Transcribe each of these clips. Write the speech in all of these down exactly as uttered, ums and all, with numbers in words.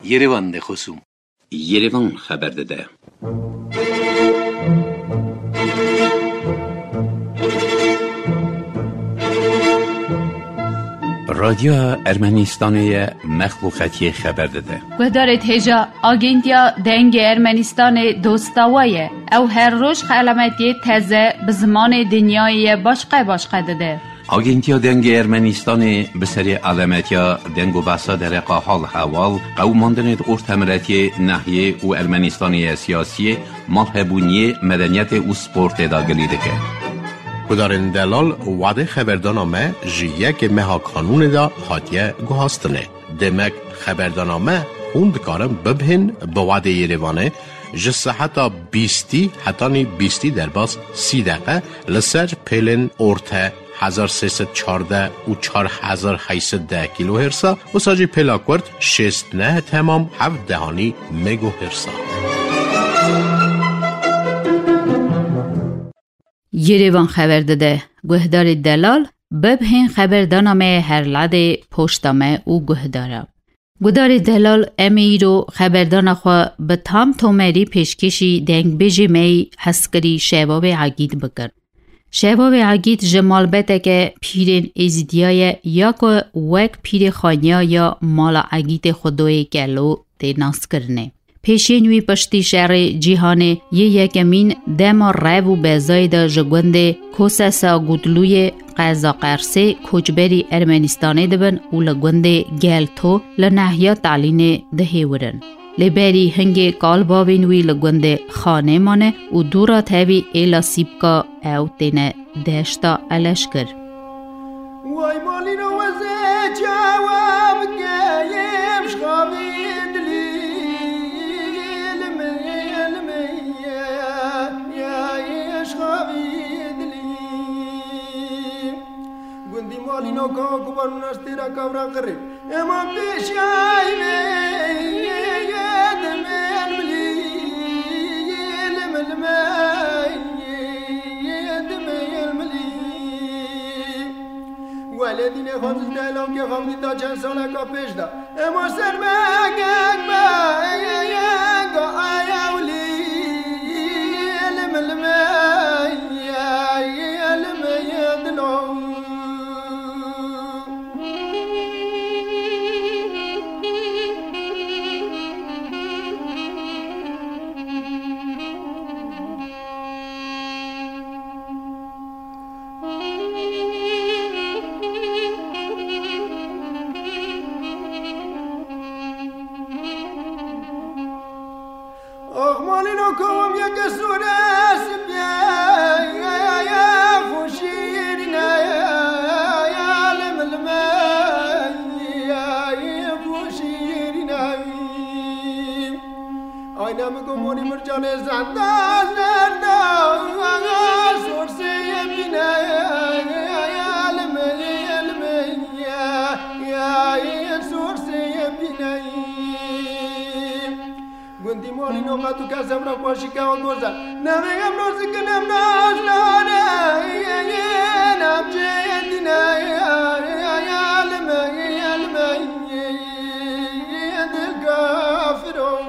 Yerevan de خصوم Yerevan خبر داده. رادیو ارمنستان مخلوقاتی خبر داده. گدارت هجا آگنتیا دنگ ارمنستان دوستاویه او هر روز علامتی تازه به زمان دنیای باشقه باشقه داده. آگنتیا دنگ ارمنستان به سری علامتیا دنگ و بحثا در حال حوال قوماندن ارتمرتی ناحیه و ارمنستانی سیاسی مالهبونی مدنیت و سپورت داگلی دکه. کدارن دلال وعده خبردانامه جیه که مها قانون دا حاتیه گوهاستنه. دمک خبردانامه خوند کارم ببهن به وعده یریوانه جسه حتی بیستی حتی نی بیستی در باز سی دقیقه لسر پیلن ارته هزار سیصد چارده و چار هزار هیصد ده کیلو هرسا و ساجی پیلاکورد شست نه تمام هفت دهانی مگو هرسا. یریوان خبر داده گهدار دلال ببهن خبردانامه هر لده پشتامه او گهداره. گهدار دلال امیرو خبردان خوا به تام تومری پیشکشی دنگ بیجی می حسکری شباب عگید بکر. شباب عگید جمال بده که پیرین ازدیای یا که وک پیر خانیا یا مال عگید خدای گلو دیناس کرنه. پیشینوی پشتی شهر جیهانه یه یکمین دما ریو و بزاید جگونده کوسسا گودلوی قزا قرسه کجبری ارمنستانه دبن و لگونده گل تو لنحیا تعلین دهی ورن. لبری هنگی کال بابینوی لگونده خانه مانه و دورا تاوی ایلا سیبکا او تینه دشتا علشکر. وای مالینو وزه جواب گیم شخابین دلی مالینو کا گوبر نستیرا کورا قرب اما پیش آی می یاد ملی لمل می یاد ملی ولدین خود دلم که خواهی تا چند سال کا پیش دا اما سر مگن با گا آیاولی لمل می یاد دلم tu casa mna kwashi ka goza na me amno sikna mna ashlana na mjendina ya alma alma yadil kafirun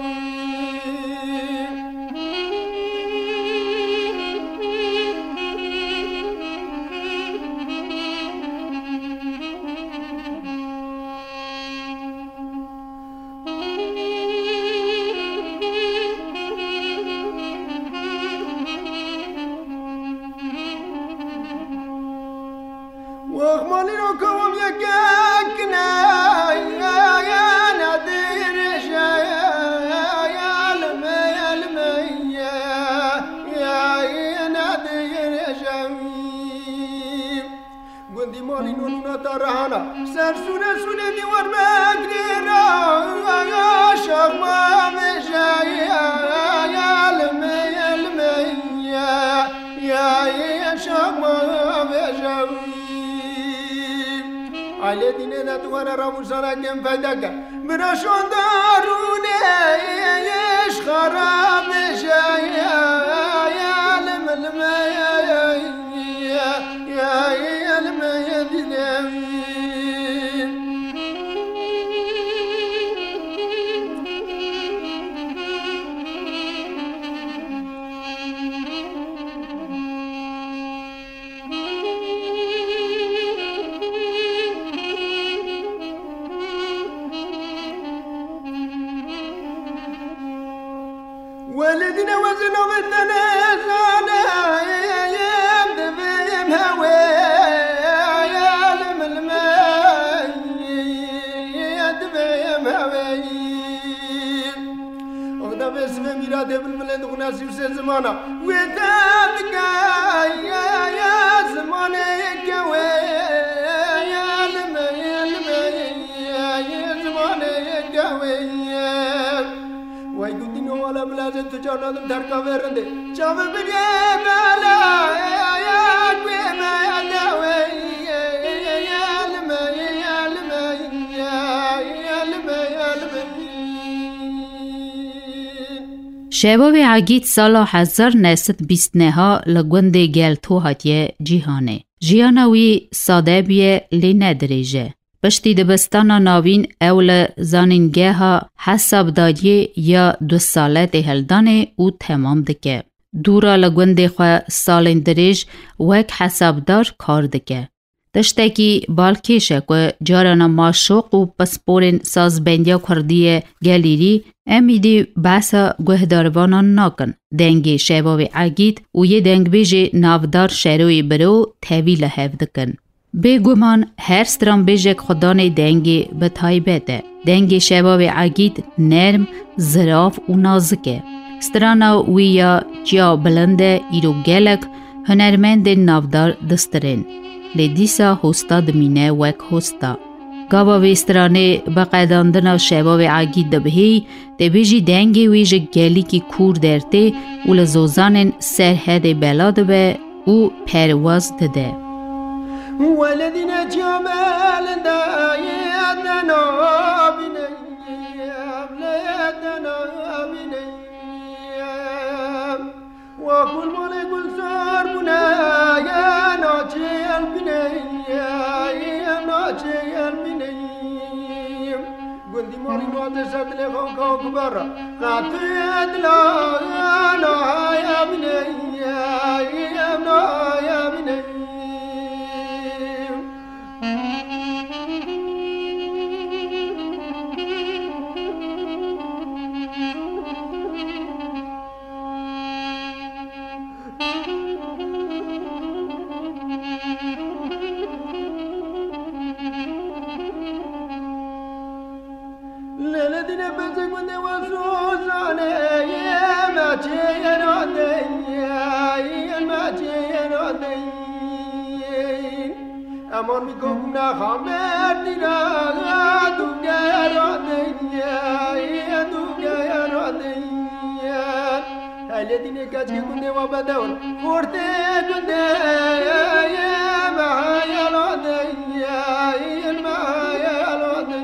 سر سونه سونه دیوار مگریرا یا شما مجای علمه علمه یا یا شما مجای علی دینه دتوانه راموسانا کم پیدا کن براشون دارونه یش خراب مجای علم علمه یا یا علمه دینه ناسي وسي زمانة ويتابك يا يا زمانة كوي يا لما يا لما يا يا زمانة كوي ويقولين ولا بلازم تجانا دم تركا فرندي شاف بدي مالا يا كوي ما يا داوي يا لما يا لما يا يا لما يا لما شباب عگید سال هزار و نهصد و بیست و نه لگوند گلتو هاتیه جیهانه. جیانوی ساده بیه لی ندریجه. پشتی دبستان ناوین اول زانینگه ها حساب دادیه یا دو ساله دهلدانه او تمام دکه. دورا لگوند خواه سالین دریج وک حسابدار کار دکه. تشتکی بالکیشه که جاران ماشوق و پسپورین سازبندیا کردیه گلیری امیدی بحثا گهداروانان ناکن. دنگی شباب عگید و یه دنگ بیجی نافدار شروعی برو تحویل هفدکن. بگومان هر ستران بیجک خدان دنگی به تایبته. دنگی شباب عگید نرم، زراف و نازکه. سترانا ویا جا بلنده ایرو گلک هنرمند نافدار دسترین. لیدیسا هستا دمینه وک هستا. گاوا ویسترانه با قیداندن شباب عگید دبهی دبیجی دنگی ویج گلی کی کور درته و لزوزان سرحد بلاد به او پرواز دده. ولدنا جمال دایدنا بنیم لیدنا بنیم و کل مال گل سر بنیم ناچیل بنیم ناچیل بنیم گندی مالی نوات سدل خون کاک برا قطعت لاغانا یا بنیم نایا بنیم ليلتنا بزقون وسوسانة يا ما تيراني يا ما تيراني أمر بكمنا خمرنا دوغيراني يا دوغيراني ليلتنا كاتكون وبدون فورتي جندي يا ما يراني يا ما يراني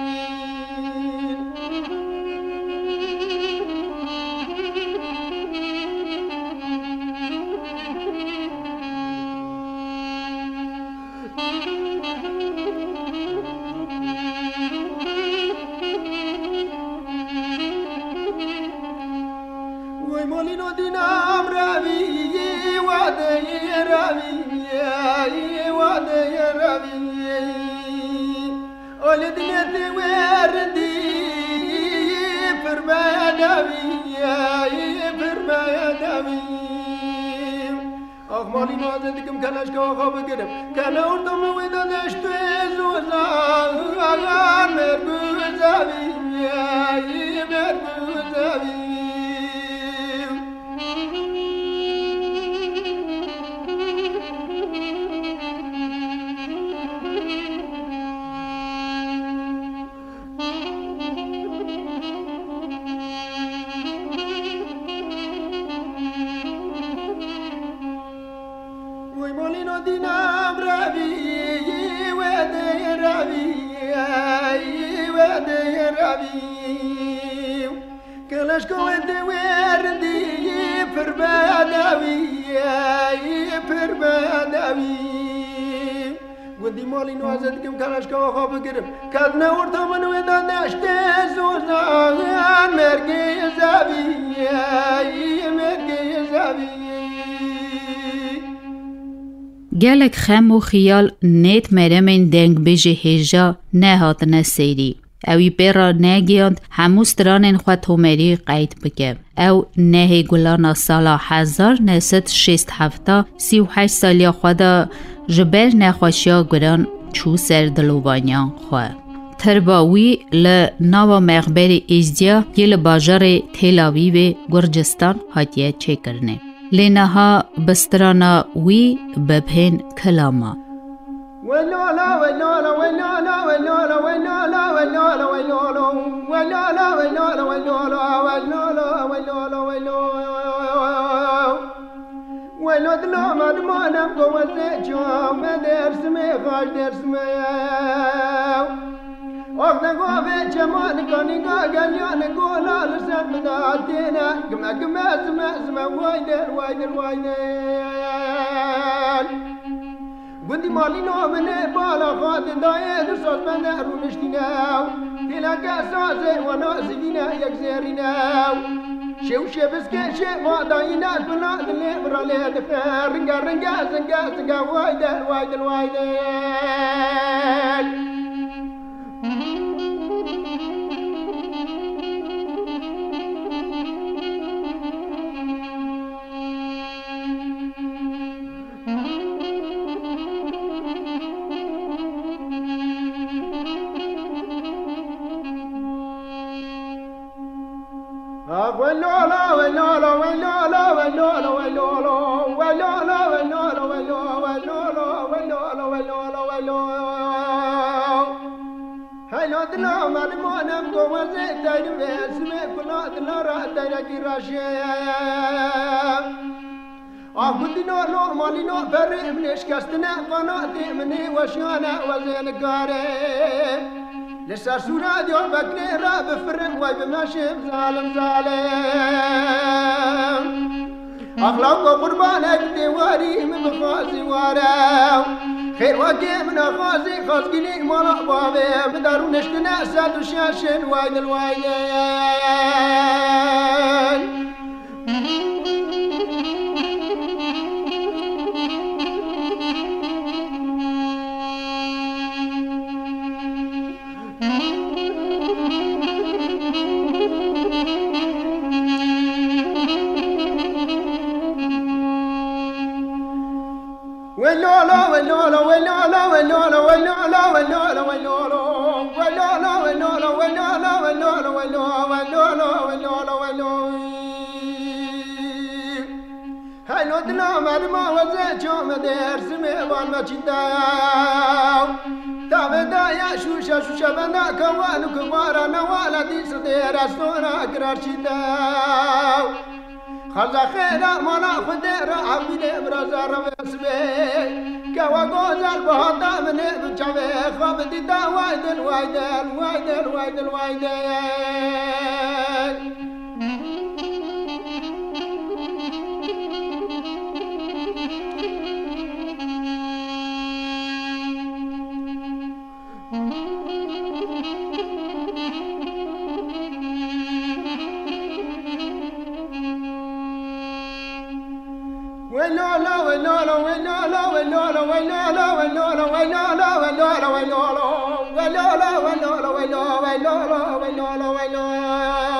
مولينو دينام رابي وادي رابي وادي رابي ولدنا توردي فرما دابي فرما دابي اخ مولينو زدكم كلاش كو خو بقرب كان اردم ودا دشتو زوزا مرغوزابي مرغوزابي دينام ربي ودي ربي ودي ربي كلاش كويت وردي فرباداوي فرباداوي ودي مالي نوازتكم كلاش كوا خاب قرب كادنا ورطا من ودا نشتي زوزان مرقي زابي مرقي زابي گلک خم و خیال نیت مرمین دنگ بیجه هجا نه هاتنه سیری. اوی پیرا نگیاند هموز ترانین خوا تومری قید بگم. او نه گلانا سالا هزار نست شست هفته سی و هشت سالی خوادا جبر نخواشیا گران چو سر دلوبانیان خواه. ترباوی لناو مغبر ازدیا یل باجار تلاویو گرجستان هاتیه چه کرنه. لنها بسترانا وی ببهن کلاما. ولولا ولولا ولولا ولولا ولولا ولولا ولولا ولولا ولولا ولولا ولولا ولولا ولولا ولود لا مدمانم قوت جام درس می خاش درس می وقت قوت جمال کنی گاگلیان گولا لسان مداتینا گم گم زم زم وایدر وایدر وایدر گندی مالی نامنه بالا خواهد دایه در ساز من رو نشتیناو تیلا که سازه و نازدینه یک زیریناو شو شبس که شو ما داینا کنا دلی برالی دفن رنگا رنگا زنگا زنگا وایدل وایدل وایدل ولولا ولولا ولولا ولولا ولولا ولولا ولولا ولولا ولولا ولولا ولولا هلو دنا مدمونم قوزه تايم اسمه كلا دنا را تايركي راشيا أخذنا لو مالنا فرق من إشكاستنا قناتي مني وشانا وزين قاري لسه سورة ديو بكني راب فرق واي بماشي ظالم ظالم أخلاق قربانك دواري من بخازي وارو خير وكي من أخازي خازقيني مالا بابي بدارو نشتنا ساد وشاشن وايد الوايدين ولولا ولولا ولولا ولولا ولولا ولولا ولولا ولولا ولولا ولولا ولولا ولولا ولولا ولولا هلو دنا مرما وزه چوم درس میوان مچیداو تابدا یا شوشا شوشا بنا کوانو کوارا نوالا دیس دیر استورا قرار چیداو خلصا خيرا مانا خديرا عبيدي برازا رمسبي كوا غوزال بهادا مني بچاوي خابدي دا وايدل وايدل وايدل وايدل وايدل ولولا ولولا ولولا ولولا ولولا ولولا ولولا ولولا ولولا ولولا ولولا ولولا ولولا ولولا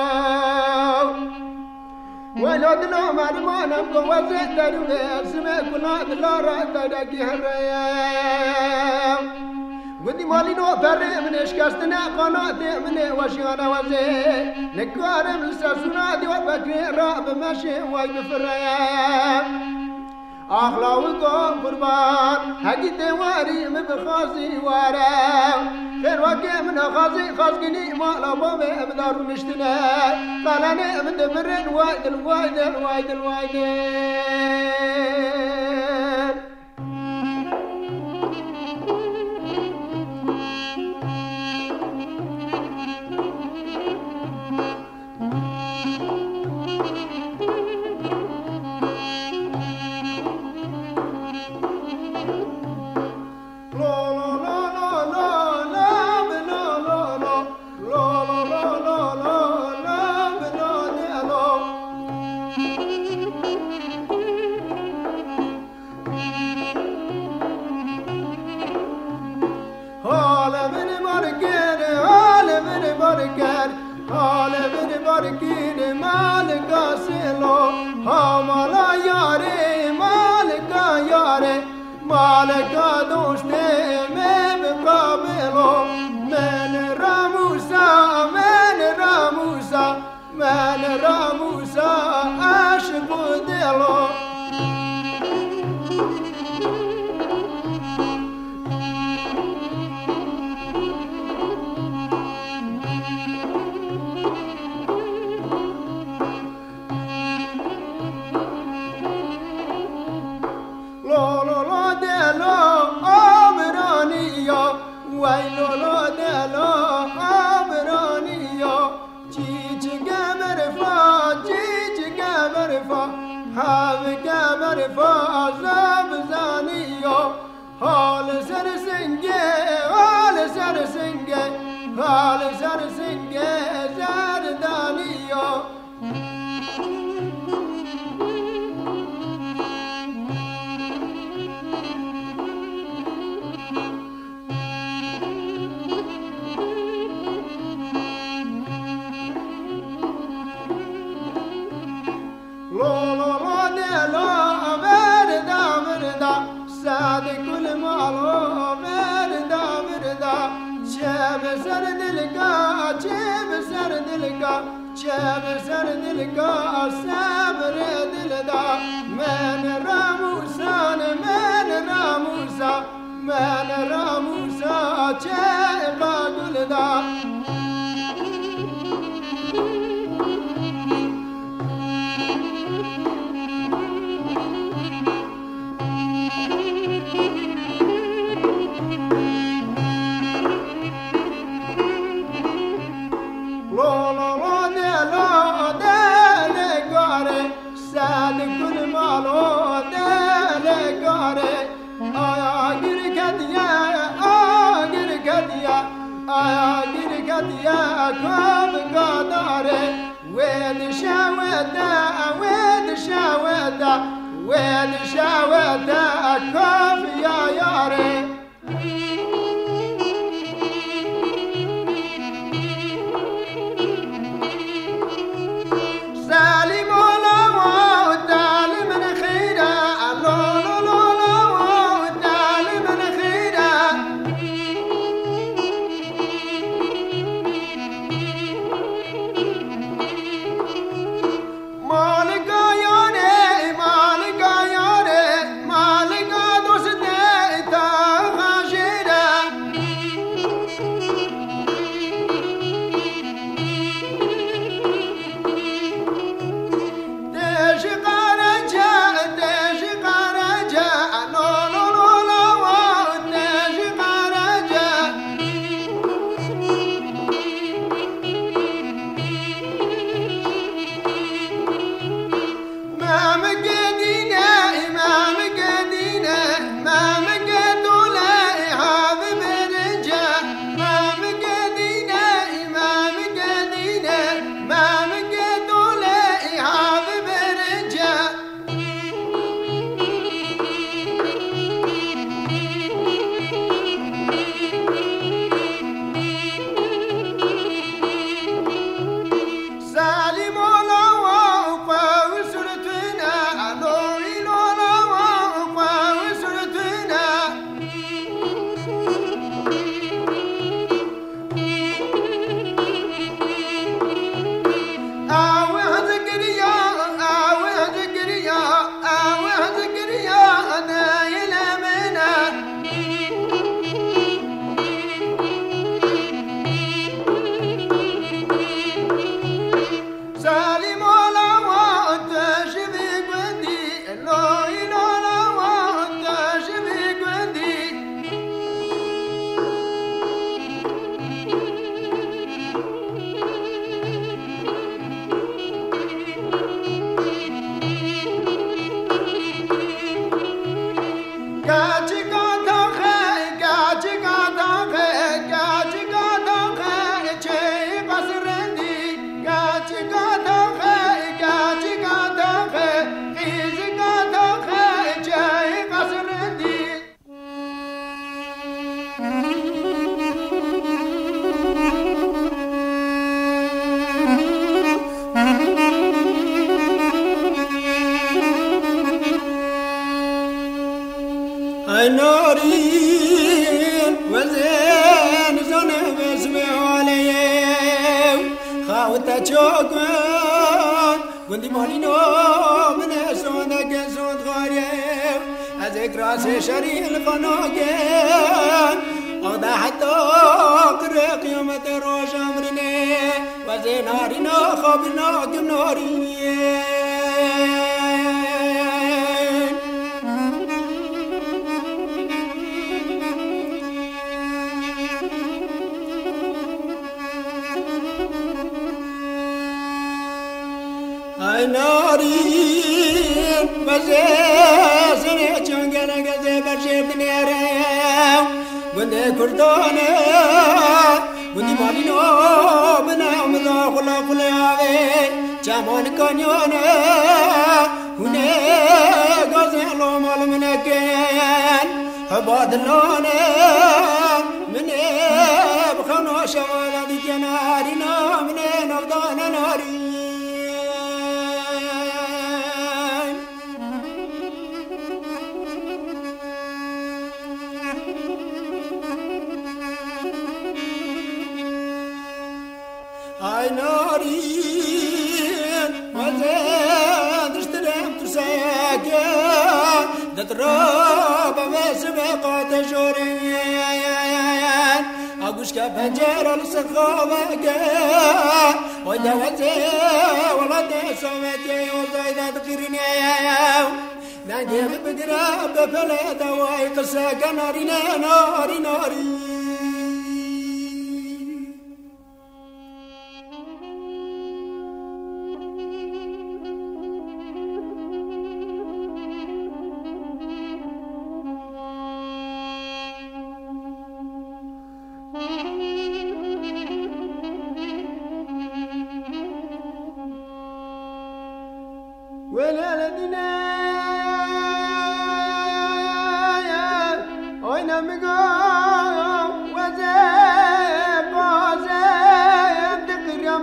ولودنا مرمانا قوزة تروي اسمه كنا دلارا تدكي هريا ودي مالي نو فرق من اشكاستنا قناتي من وشيانا وزي نكوارم لساسونا دي وبكري راب ماشي واي بفريا أخلاقكم قربان حقي تواري من بخازي وارا خير وكي من خازي خازقني ما لبومي بدارو نشتنا قالاني من دبرين وايدل وايدل وايدل وايدل برگر حال بر برگیر مالکا سلو ها مالا یاره مالکا یاره مالکا دوشته من قابلو من راموسا من راموسا من راموسا عاشق دلو حال سر سنگه حال سر سنگه حال سر سنگه زردانیو چه بسر دلگاه صبر دلدا من راموسان من راموسا من راموسا چه قاگلدا يا كوب قداري وين شاودا وين شاودا وين شاودا كوب يا ياري Malika yare, malika yare, malika dost وتشوقن وندي مالينو من سوند كسوند غاريب أزك راسي شري القناقين أغدا حتى قرق يوم تروش أمرني وزي نارنا خابنا كم نارين أي نارين وزي سنة جنگل غزي برشيب نيريو وندي كردانا وندي مالينو بنا ومزا خلا خلاوي جامان كانيانا هنا غزي الله مال منكين هبادلانا مني بخنا شوالا دي جنارينا مني نفضانا ناري أي نارين وزاد اشتريم ترساكا دتراب بسبقات جوريان أقوش كفنجر السخابك وإذا وزي ولد سويتي وزايدة تقرني نجيب بقراب بفلات ويقساك ناري ناري ناري ولدنا وين مقام وزيب وزيب تقرم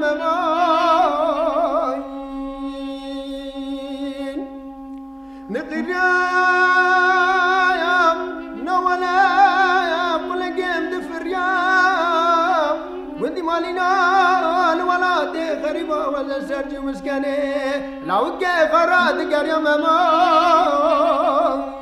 باين نقرام نولا كل جيم دفريام ودي مالينا الولاد خريبة ولا سرج مسكني لو كيف راد قريم ماين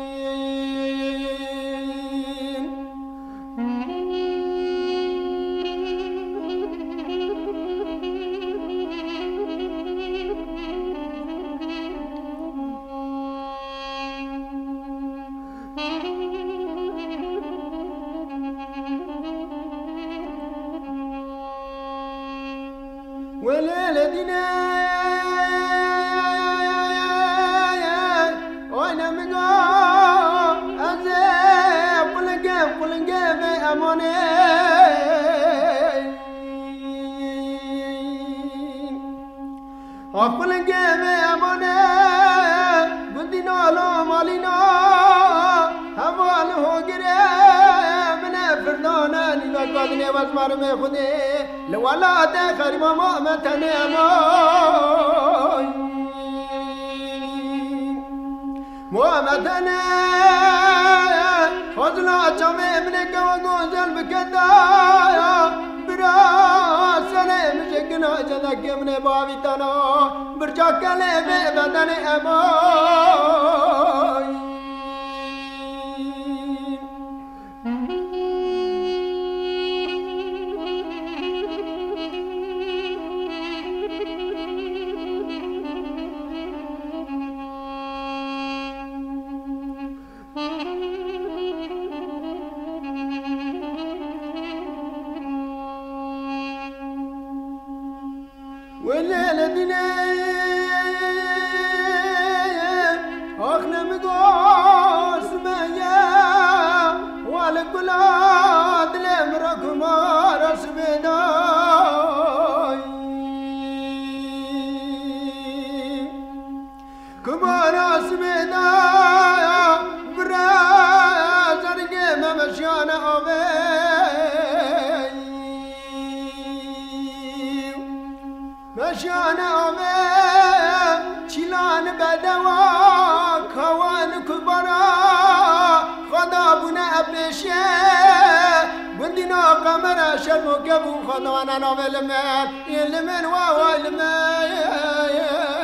وليلتنا وانا مقام أزيب كل قيم كل قيم أموني وكل قيم أموني قدنا له مالنا هماله قريب من فردانا نبقى واسمار من خدي لولا تخري ماما متني أماي مؤمتنا فضلا جمع ابنك وقوزل بكدايا براسنا مشكنا جدك من بابتنا برجاك لبي بدني أماي وليلتنا أخنا مقاس ميا والقلاد لمرك مارس بداي كمارس بداي برازر قيمة مشيانا أبي مشانا أمي شلان بدوا كوان كبرا خدا بنا أبشي بندي اینا قمر شرم و گبو خدوانا نوال من یلمن و والمن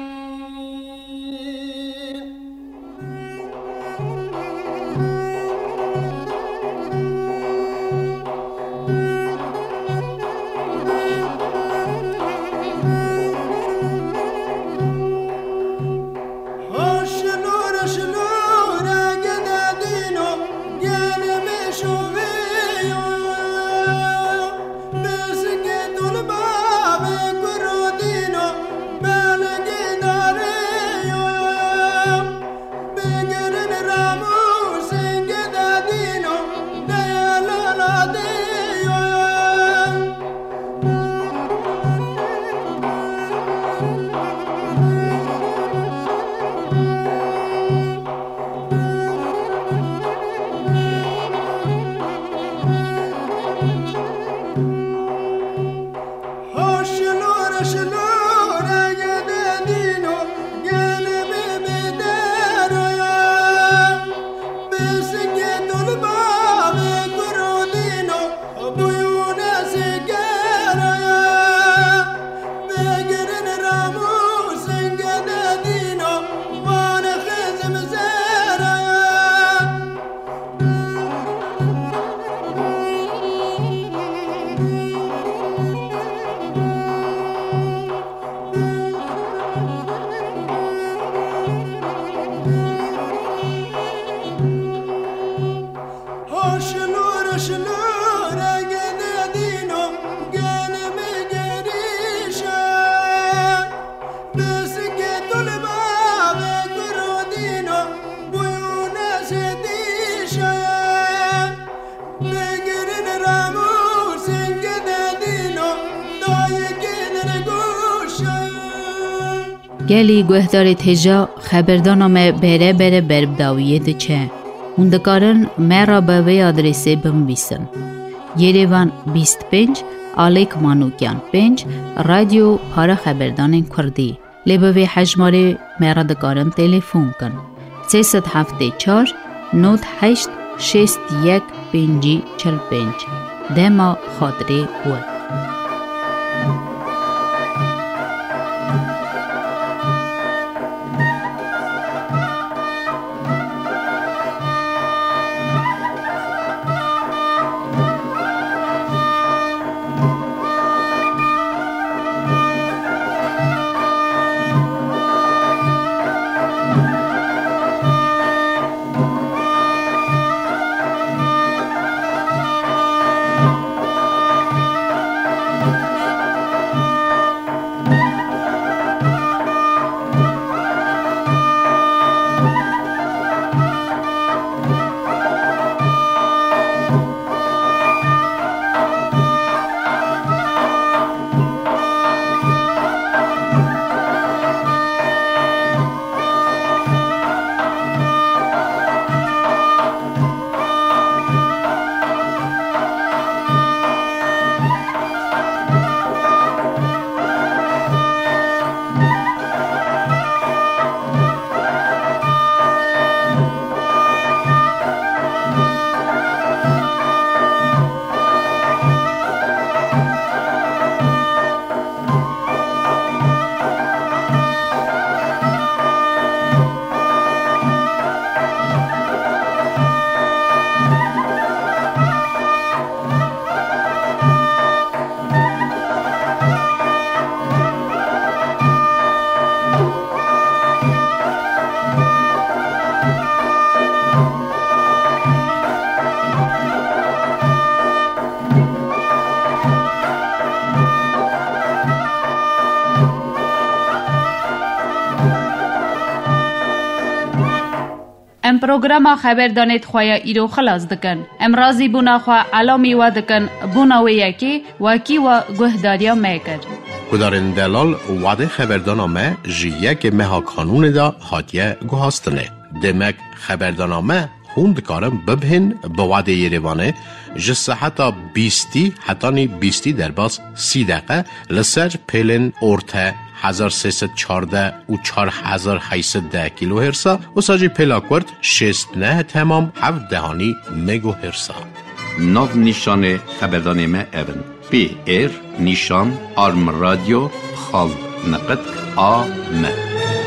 گلی گوهدار تجا خبردانم بره بره بربداویه ده چه هندکارن مرا به وی آدرسه بمویسن یریوان بیست و پنج آلیک مانوکیان پنج رادیو پارا خبردان کردی لبوی حجماره مرا دکارن تلیفون کن سیصد هفته چار نوت هشت شست یک پنجی چل پنج دما خاطره بود ام پروگرام خبر دانید خواه ایرو خلاص دکن. ام رازی بونا خواه علامی و دکن بونا و یکی وکی و گهداریا میکر. کدارن دلال وعده خبردانامه جیه که مها کانون دا حادیه گوهاستنه. دمک خبردانامه خوند کارم ببهن به وعده یریوانه جسه حتی بیستی حتی نی بیستی در باز سی دقیقه لسر پیلن ارته هزار سیصد چارده و چار هزار هیصد ده کیلو هرسا و ساجی پیلاکورد شست نه تمام هفت دهانی مگو هرسا. ناو نیشان خبردان ما اون پی ایر نیشان آرم رادیو خال نقد آ م